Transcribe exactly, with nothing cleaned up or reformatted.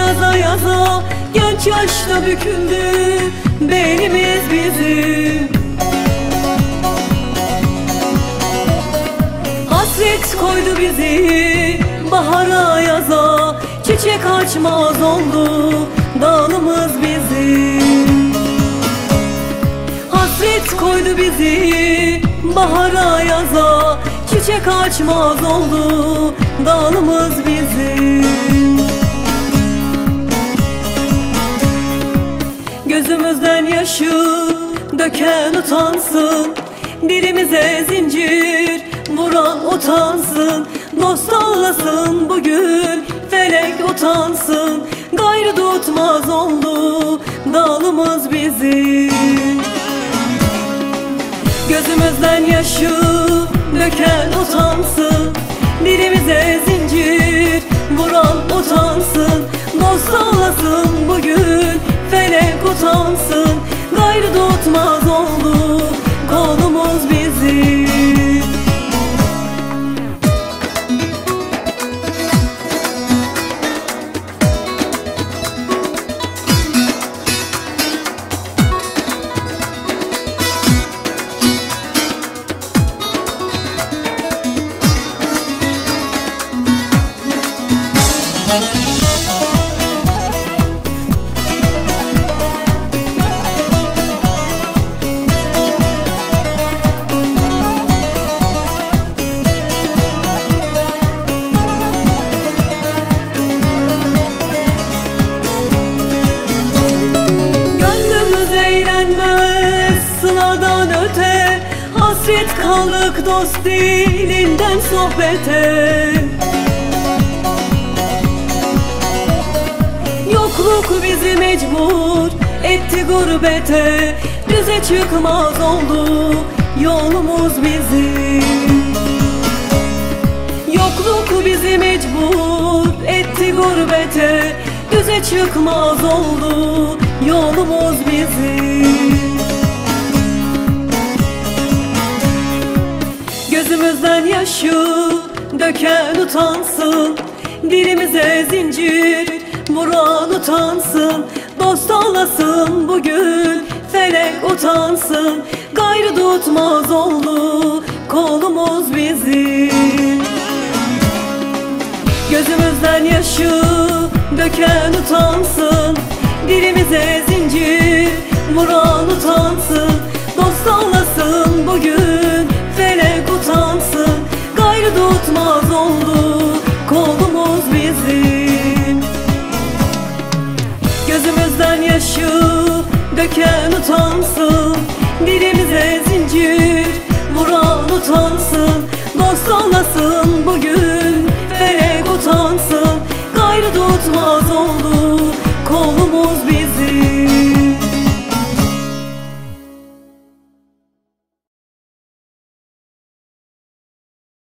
yaza yaza genç yaşta büküldü belimiz bizim. Hasret koydu bizi bahara yaza, çiçek açmaz oldu dalımız bizim. Hasret koydu bizi bahara yaza, çiçek açmaz oldu dalımız bizim. Gözümüzden yaşı döken utansın, dilimize zincir vuran utansın. Dost ağlasın bugün, felek utansın, gayrı tutmaz oldu dalımız bizim. Gözümüzden yaşı döken utansın, dilimize zincir vuran utansın. Dost ağlasın bugün, felek utansın, gayrı tutmaz oldu kolumuz bizim. Sıradan öte hasret kaldık dost dilinden sohbete. Yokluk bizi mecbur etti gurbete, düze çıkmaz oldu yolumuz bizim. Yokluk bizi mecbur etti gurbete, düze çıkmaz oldu yolumuz bizim. Gözümüzden yaşı döken utansın, dilimize zincir vuran utansın. Dost ağlasın bugün, felek utansın, gayrı tutmaz oldu kolumuz bizim. Gözümüzden yaşı döken utansın, dilimize zincir vuran utansın. Dost ağlasın bugün, felek utansın, gayrı tutmaz oldu kolumuz bizim. Gözümüzden yaşı döken utansın, dilimize zincir vuran utansın. Dost ağlasın bugün,